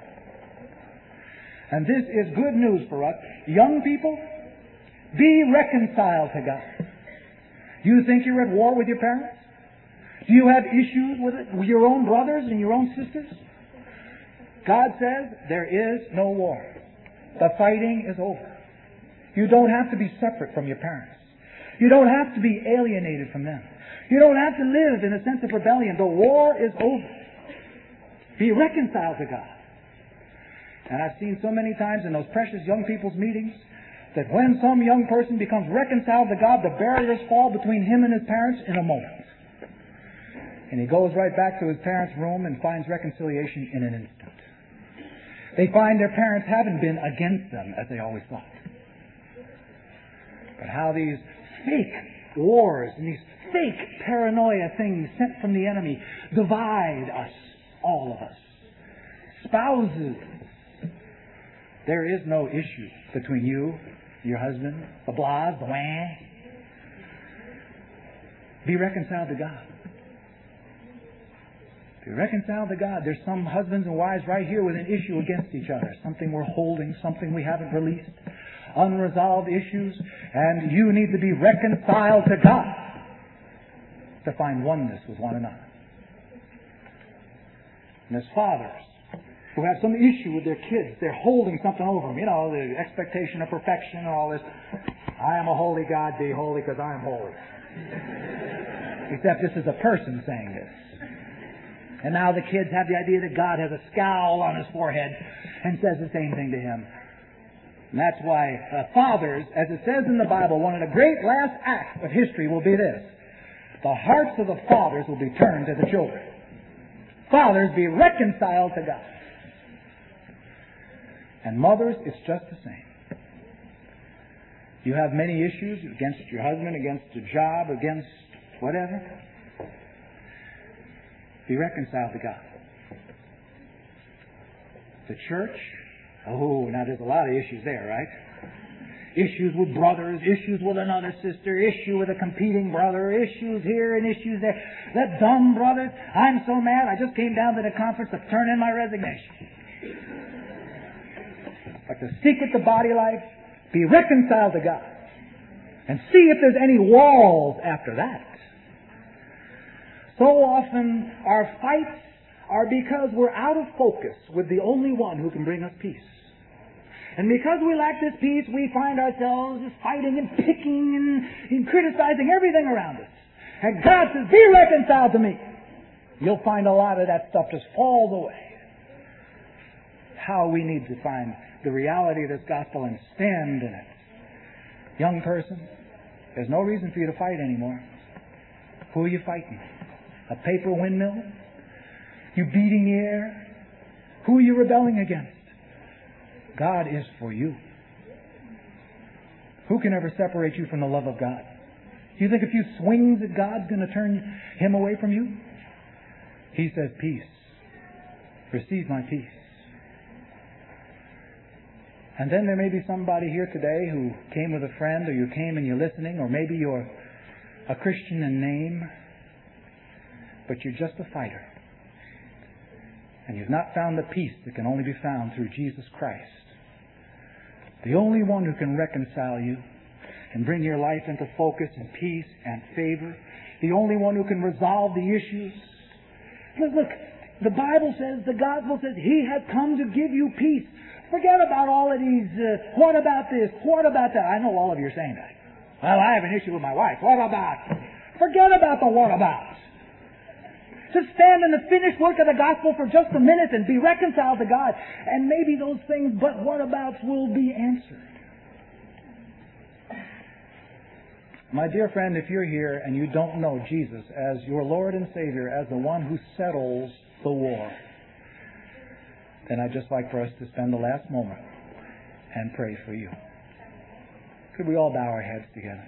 And this is good news for us. Young people, be reconciled to God. Do you think you're at war with your parents? Do you have issues with your own brothers and your own sisters? God says there is no war. The fighting is over. You don't have to be separate from your parents. You don't have to be alienated from them. You don't have to live in a sense of rebellion. The war is over. Be reconciled to God. And I've seen so many times in those precious young people's meetings that when some young person becomes reconciled to God, the barriers fall between him and his parents in a moment. And he goes right back to his parents' room and finds reconciliation in an instant. They find their parents haven't been against them as they always thought. But how these fake wars and these fake paranoia things sent from the enemy divide us, all of us. Spouses. There is no issue between you, your husband, the blahs, the wah. Be reconciled to God. Be reconciled to God. There's some husbands and wives right here with an issue against each other. Something we're holding, something we haven't released. Unresolved issues. And you need to be reconciled to God to find oneness with one another. And as fathers who have some issue with their kids, they're holding something over them. You know, the expectation of perfection and all this. I am a holy God, be holy because I am holy. Except this is a person saying this. And now the kids have the idea that God has a scowl on his forehead and says the same thing to him. And that's why fathers, as it says in the Bible, one of the great last acts of history will be this. The hearts of the fathers will be turned to the children. Fathers, be reconciled to God. And mothers, it's just the same. You have many issues against your husband, against your job, against whatever. Be reconciled to God. The church, oh, now there's a lot of issues there, right? Issues with brothers, issues with another sister, issue with a competing brother, issues here and issues there. That dumb brother, I'm so mad, I just came down to the conference to turn in my resignation. But to seek with the body life, be reconciled to God. And see if there's any walls after that. So often our fights are because we're out of focus with the only one who can bring us peace. And because we lack this peace, we find ourselves just fighting and picking and criticizing everything around us. And God says, be reconciled to me. You'll find a lot of that stuff just falls away. How we need to find the reality of this gospel and stand in it. Young person, there's no reason for you to fight anymore. Who are you fighting? A paper windmill? You beating the air? Who are you rebelling against? God is for you. Who can ever separate you from the love of God? Do you think a few swings at God's going to turn Him away from you? He says, peace. Receive my peace. And then there may be somebody here today who came with a friend, or you came and you're listening, or maybe you're a Christian in name, but you're just a fighter. And you've not found the peace that can only be found through Jesus Christ. The only one who can reconcile you and bring your life into focus and peace and favor. The only one who can resolve the issues. Look, the Bible says, the Gospel says, He has come to give you peace. Forget about all of these, what about this, what about that. I know all of you are saying that. Well, I have an issue with my wife. What about? Forget about the what about. Just stand in the finished work of the gospel for just a minute and be reconciled to God. And maybe those things, but what abouts, will be answered. My dear friend, if you're here and you don't know Jesus as your Lord and Savior, as the one who settles the war, then I'd just like for us to spend the last moment and pray for you. Could we all bow our heads together?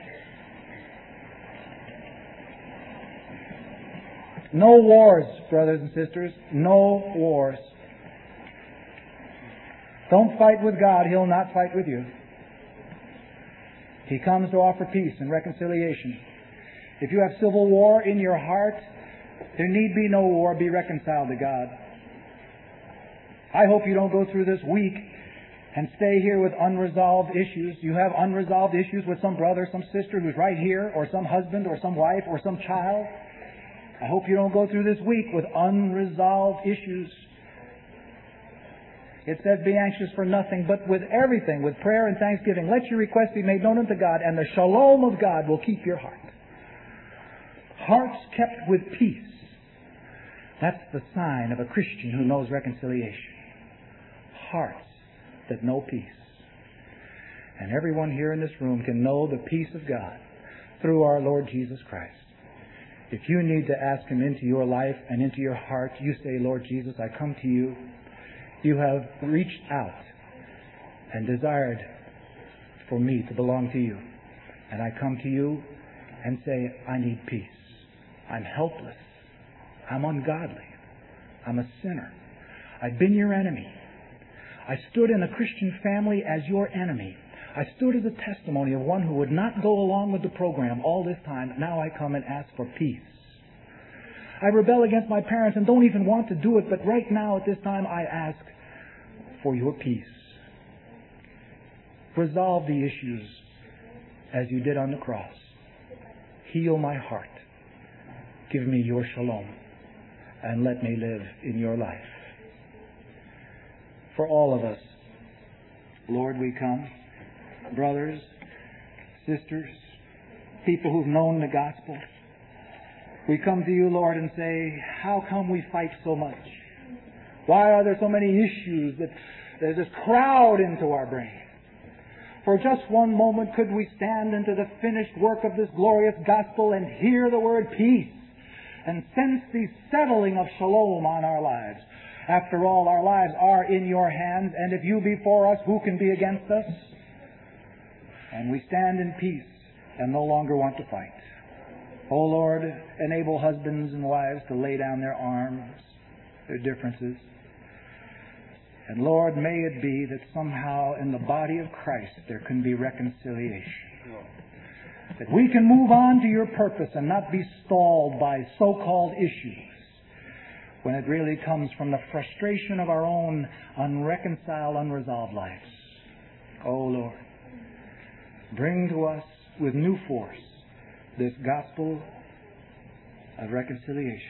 No wars, brothers and sisters. No wars. Don't fight with God. He'll not fight with you. He comes to offer peace and reconciliation. If you have civil war in your heart, there need be no war. Be reconciled to God. I hope you don't go through this week and stay here with unresolved issues. You have unresolved issues with some brother, some sister who's right here, or some husband, or some wife, or some child. I hope you don't go through this week with unresolved issues. It says, be anxious for nothing, but with everything, with prayer and thanksgiving, let your requests be made known unto God, and the shalom of God will keep your heart. Hearts kept with peace. That's the sign of a Christian who knows reconciliation. Hearts that know peace. And everyone here in this room can know the peace of God through our Lord Jesus Christ. If you need to ask Him into your life and into your heart, you say, Lord Jesus, I come to you. You have reached out and desired for me to belong to you. And I come to you and say, I need peace. I'm helpless. I'm ungodly. I'm a sinner. I've been your enemy. I stood in a Christian family as your enemy. I stood as a testimony of one who would not go along with the program all this time. Now I come and ask for peace. I rebel against my parents and don't even want to do it, but right now at this time I ask for your peace. Resolve the issues as you did on the cross. Heal my heart. Give me your shalom and let me live in your life. For all of us, Lord, we come. Brothers, sisters, people who've known the gospel. We come to you, Lord, and say, how come we fight so much? Why are there so many issues that just crowd into our brain? For just one moment could we stand into the finished work of this glorious gospel and hear the word peace and sense the settling of shalom on our lives. After all, our lives are in your hands, and if you be for us, who can be against us? And we stand in peace and no longer want to fight. Oh Lord, enable husbands and wives to lay down their arms, their differences. And Lord, may it be that somehow in the body of Christ there can be reconciliation. That we can move on to your purpose and not be stalled by so-called issues when it really comes from the frustration of our own unreconciled, unresolved lives. Oh Lord, bring to us with new force this gospel of reconciliation.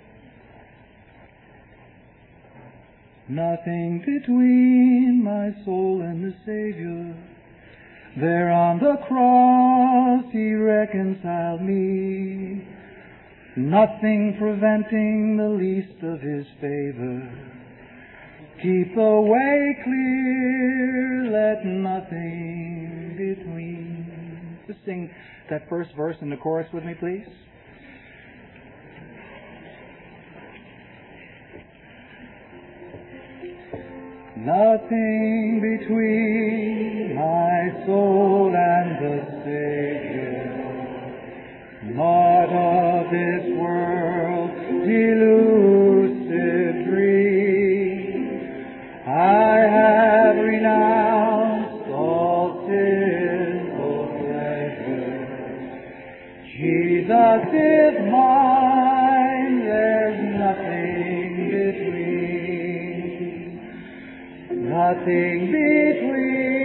Nothing between my soul and the Savior. There on the cross He reconciled me. Nothing preventing the least of His favor. Keep the way clear, let nothing between. Just sing that first verse in the chorus with me, please. Nothing between my soul and the Savior, not of this world delusive dream. I have renounced all sinful pleasures. Jesus is mine, there's nothing between. Nothing between